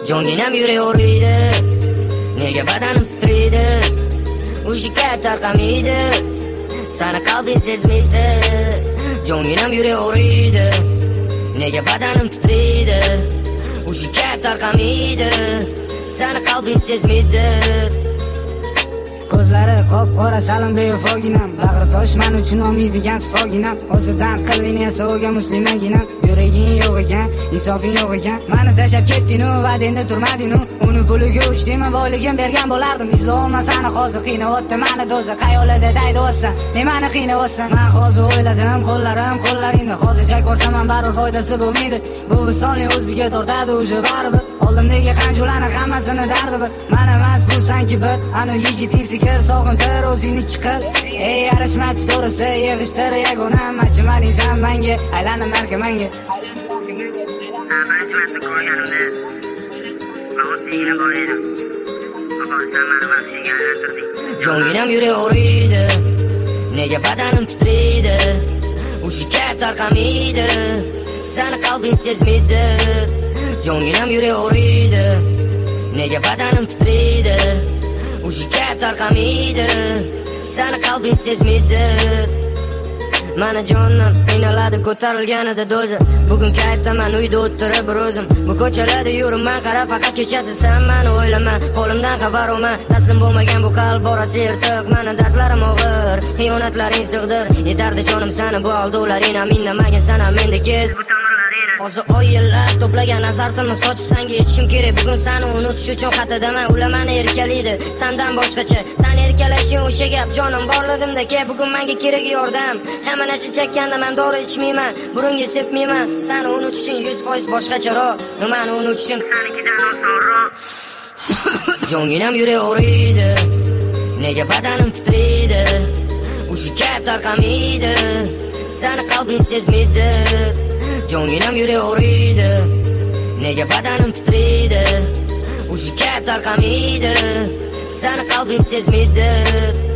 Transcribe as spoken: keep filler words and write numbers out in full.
Jonginam yurek o'riydi, nega badanim titraydi, o'sha gap tarqamaydi, sani qalbing sezmaydi. Jonginam yurek o'riydi, nega badanim titraydi, o'sha gap tarqamaydi, sani qalbing sezmaydi. Ko'zlari qop-qora salim bevafoginam, bag'ri tosh men uchun olmaydigan sifoginam, o'zidan qilin esa o'ga muslimaginam. Yuraging yo'q ekan, insofing yo'q ekan, meni tashlab ketding-u, vadingda turmading-u. Uni puliga uchdimmi, boyligim bergan bo'lardim. Izla olmasani hozir qiynayapti meni do'za. Qayolada daydi o'ssa, nimani qiynayapsan? Men hozir o'yladim, qo'llarim qo'llaringda. Hozircha ko'rsam ham baribir foydasi bo'lmaydi. Bu visonning o'ziga tortadi o'sha baribir. Oldimdagi qanjularni hammasini dardi bir. Men emas bu sanki bir, ana yigiting sikir sog'intir o'zingni chiqir. Ey yarashmadi to'g'risi, yig'ishtir yagona machimaning san menga, aylanib narka menga. Birinchi ko'rganimda o'zingni bo'ydim. Oqorsan meni vahshiyga aylantirding. Jonginam yurek o'riydi, nega badanim titraydi, o'sha gap tarqamaydi, sani qalbing sezmaydi. Jonginam yurek o'riydi, nega badanim titraydi, o'sha gap tarqamaydi, sani qalbing sezmaydi. Mana jonim qiynaladi ko'tarilganida do'zi. Bugun kayfdaman uyda o'tirib bir o'zim. Bu ko'chalarda yuraman, qarab faqat kechasi sen meni o'ylama. Qo'limdan xabar olma, taslim bo'lmagan bu qalb borasi yirtiq. Meni dardlarim og'ir, xiyonatlaring sig'dir. Yetardi jonim seni bu aldovlaring, amindamagan sana menda kez. Hozir oy yillar to'plagan azartimni sochib senga yetishim kerak. Bugun seni unutish uchun xatadaman, ular meni erkalaydi. Sendan boshqacha, sen erkalashing o'sha gap jonim borligimda ke. Bugun menga kerak yordam. Hamma narsa chekkanda men dori ichmayman, burunga sepmayman. Seni unutishing yuz foiz boshqacharoq. Nimani unutishim senikidan osonroq. Jonginam yurek o'riydi, nega badanim titraydi, o'sha gap tarqamaydi, sani qalbing sezmaydi. Jonginam yurek o'riydi, nega badanim titraydi, o'sha gap tarqamaydi, sani qalbing sezmaydi.